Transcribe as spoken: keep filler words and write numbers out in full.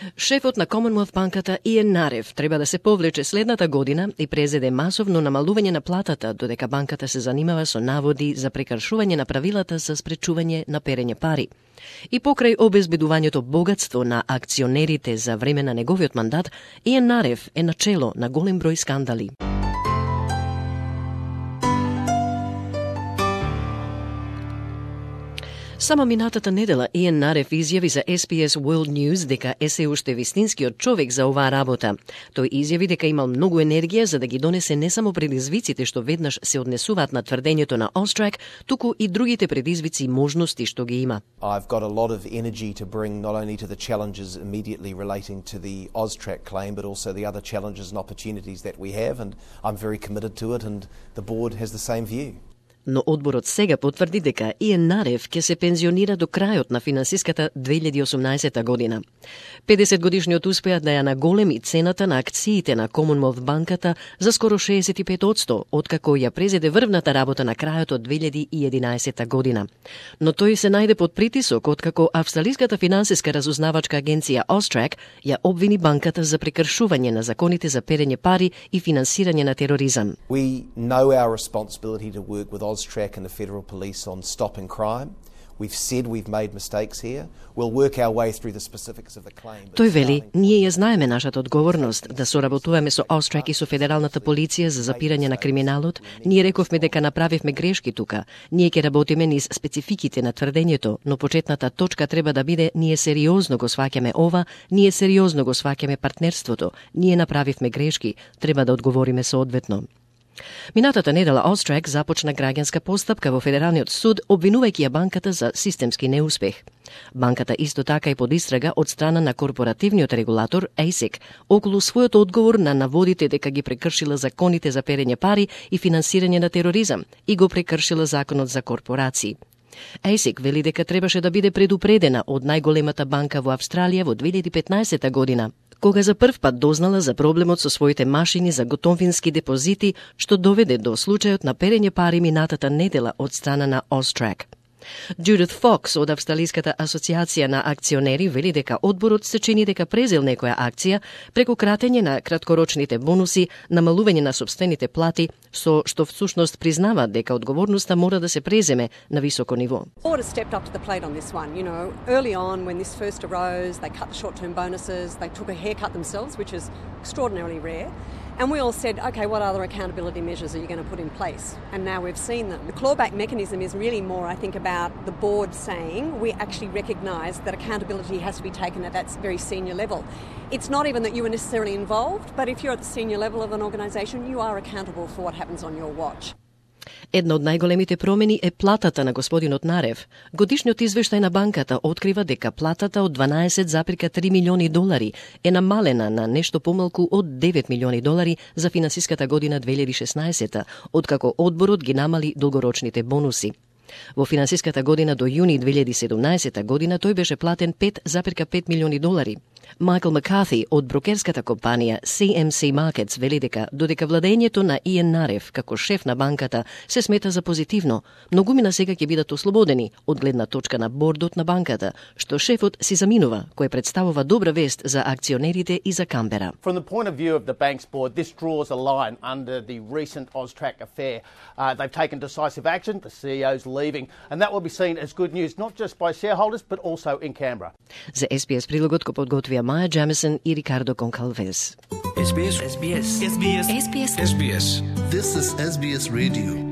Шефот на Commonwealth банката Иен Нарев треба да се повлече следната година и презеде масовно намалување на платата, додека банката се занимава со наводи за прекршување на правилата за спречување на перење пари. И покрај обезбедувањето богатство на акционерите за време на неговиот мандат, Иен Нарев е начело на голем број скандали. Само минатата недела Иен Нарев изјави за Ес Би Ес World News дека е се уште вистинскиот човек за оваа работа. Тој изјави дека имал многу енергија за да ги донесе не само предизвиците што веднаш се однесуваат на тврдењето на Austrac, туку и другите предизвици и можности што ги има. I've got a lot of energy to bring not only to the challenges immediately relating to the Austrac claim, but also the other challenges and opportunities that we have, and I'm very committed to it, and the board has the same view. Но одборот сега потврди дека Иен Нарев ќе се пензионира до крајот на финансиската две илјади и осумнаесета година. педесет годишниот успеа да ја наголеми цената на акциите на Commonwealth банката за скоро шеесет и пет одсто, откако ја презеде врвната работа на крајот од две илјади и единаесета година. Но тој се најде под притисок откако австралиската финансиска разузнавачка агенција Austrac ја обвини банката за прекршување на законите за перење пари и финансирање на тероризам. We know our responsibility to work with Austrac and the Federal Police on stopping crime. We've said we've made mistakes here. We'll work our way through the specifics of the claim. Тој вели, ние ја знаеме нашата одговорност да соработуваме со Austrac и со Федералната полиција за запирање на криминалот. Ние рековме дека направивме грешки тука. Ние ќе работиме низ спецификите на тврдењето, но почетната точка треба да биде ние сериозно го сваќаме ова, ние сериозно го сваќаме партнерството. Ние направивме грешки, треба да одговориме соодветно. Минатата недела Austrac започна граѓанска постапка во Федералниот суд, обвинувајќи ја банката за системски неуспех. Банката исто така и под истрага од страна на корпоративниот регулатор А С И К околу својот одговор на наводите дека ги прекршила законите за перење пари и финансирање на тероризам и го прекршила законот за корпорации. А С И К вели дека требаше да биде предупредена од најголемата банка во Австралија во две илјади и петнаесета година, кога за прв пат дознала за проблемот со своите машини за готовински депозити, што доведе до случајот на перење пари минатата недела од страна на Austrac. Джудит Фокс од Австралиската асоциација на акционери вели дека одборот се чини дека презел некоја акција преку кратење на краткорочните бонуси, намалување на сопствените плати, со што всушност признава дека одговорноста мора да се преземе на високо ниво. Board has stepped up to the plate on this one. You know, early on when this first arose, they cut the short-term bonuses, they took a haircut themselves, which is extraordinarily rare. And we all said, okay, what other accountability measures are you going to put in place? And now we've seen them. The clawback mechanism is really more, I think, about the board saying we actually recognise that accountability has to be taken at that very senior level. It's not even that you are necessarily involved, but if you're at the senior level of an organisation, you are accountable for what happens on your watch. Една од најголемите промени е платата на господинот Нарев. Годишниот извештај на банката открива дека платата од дванаесет зарез три милиони долари е намалена на нешто помалку од девет милиони долари за финансиската година две илјади и шеснаесета, откако одборот ги намали долгорочните бонуси. Во финансиската година до јуни две илјади и седумнаесета година тој беше платен пет зарез пет милиони долари. Майкл Маккарти од брокерската компанија Си Ем Си Markets вели дека додека владењето на Иен Нарев како шеф на банката се смета за позитивно, многумина сега ќе бидат ослободени од гледна точка на бордот на банката, што шефот си заминува, кој представува добра вест за акционерите и за Камбера. From the point of view of the bank's board, this draws a line under the recent Austrac affair. Uh, they've taken decisive action, the C E O's leaving, and that will be seen as good news not just by shareholders but also in Canberra. За Ес Би Ес прилогот го подготвија Маја Джемисон и Рикардо Конкалвес. Ес Би Ес. Ес Би Ес. Ес Би Ес. Ес Би Ес. This is Ес Би Ес Radio.